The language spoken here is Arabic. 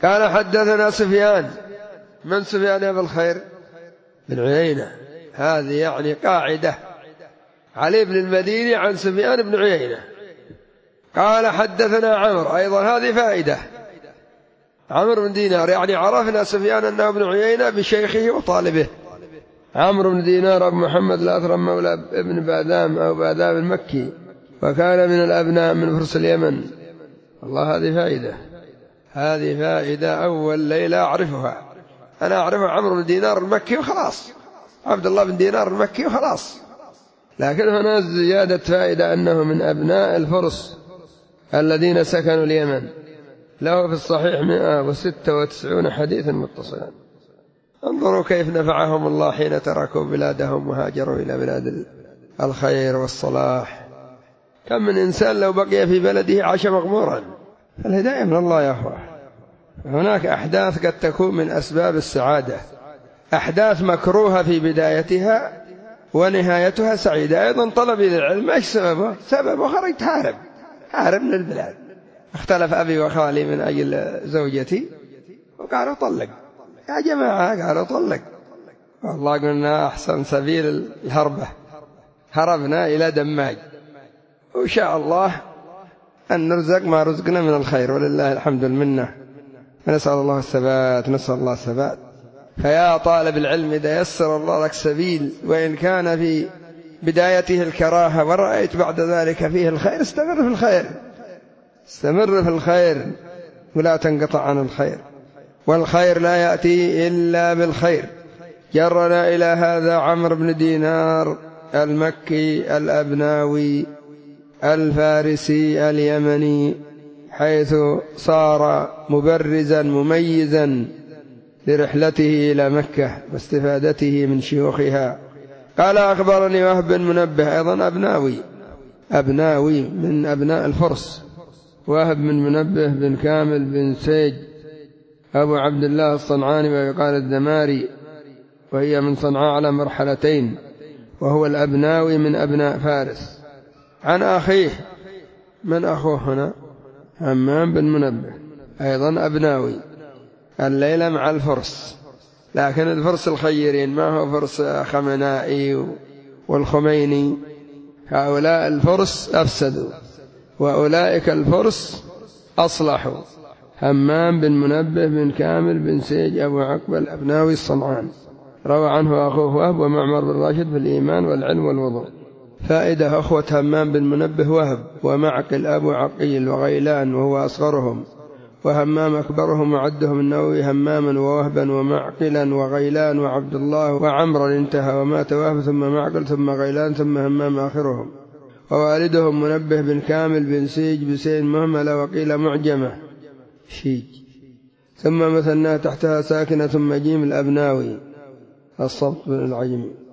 قال حدثنا سفيان. من سفيان أبو الخير؟ بن عيينة. هذه يعني قاعدة، علي بن المديني عن سفيان بن عيينة. قال حدثنا عمرو، أيضا هذه فائدة، عمرو بن دينار، يعني عرفنا سفيان أنه ابن عيينة بشيخه وطالبه. عمرو بن دينار أبو محمد الأثرم مولى ابن بادام أو بادام المكي، وكان من الأبناء من فرس اليمن. والله هذه فائدة، هذه فائدة أول ليلة أعرفها. أنا أعرف عمرو بن دينار المكي وخلاص، عبد الله بن دينار المكي وخلاص، لكن هنا زيادة فائدة أنه من أبناء الفرس الذين سكنوا اليمن. له في الصحيح 196 حديثا متصلا. انظروا كيف نفعهم الله حين تركوا بلادهم وهاجروا إلى بلاد الخير والصلاح. كم من إنسان لو بقي في بلده عاش مغمورا. الهداية من الله يا أخوة. هناك أحداث قد تكون من أسباب السعادة، أحداث مكروهة في بدايتها ونهايتها سعيدة. أيضا طلب العلم إيش سببه؟ سببه خرجت هارب من البلاد. اختلف أبي وخالي من أجل زوجتي وقالوا طلق. يا جماعة قالوا طلق، والله قلنا أحسن سبيل الهربة، هربنا إلى دماج، وإن شاء الله أن نرزق ما رزقنا من الخير، ولله الحمد والمنة. نسأل الله الثبات، نسأل الله الثبات. فيا طالب العلم إذا يسر الله لك سبيل وإن كان في بدايته الكراهة ورأيت بعد ذلك فيه الخير، استمر في الخير، استمر في الخير ولا تنقطع عن الخير، والخير لا يأتي إلا بالخير. جرنا إلى هذا عمرو بن دينار المكي الأبناوي الفارسي اليمني، حيث صار مبرزا مميزا لرحلته إلى مكة واستفادته من شيوخها. قال أخبرني وهب بن منبه، أيضا أبناوي من أبناء الفرس، وهب بن منبه بن كامل بن سيج أبو عبد الله الصنعاني، ويقال الدماري، وهي من صنعاء على مرحلتين، وهو الأبناوي من أبناء فارس. عن أخيه، من أخوه هنا؟ همام بن منبه، أيضا أبناوي، الليلة مع الفرس، لكن الفرس الخيرين، ما هو فرس خمنائي والخميني. هؤلاء الفرس أفسدوا وأولئك الفرس أصلحوا. همام بن منبه بن كامل بن سيج أبو عقبة الأبناوي الصنعان، روى عنه أخوه وهب ومعمر بن راشد في الإيمان والعلم والوضوء. فائدة: أخوة همام بن منبه وهب ومعقل أبو عقيل وغيلان وهو أصغرهم، وهمام أكبرهم وعدهم النووي هماما ووهبا ومعقلا وغيلان وعبد الله وعمرا انتهى، ومات وهب ثم معقل ثم غيلان ثم همام آخرهم. ووالدهم منبه بن كامل بن سيج بسين مهملة وقيل معجمة شيج، ثم مثناه تحتها ساكنة ثم جيم الأبناوي الصبت بن العجمي.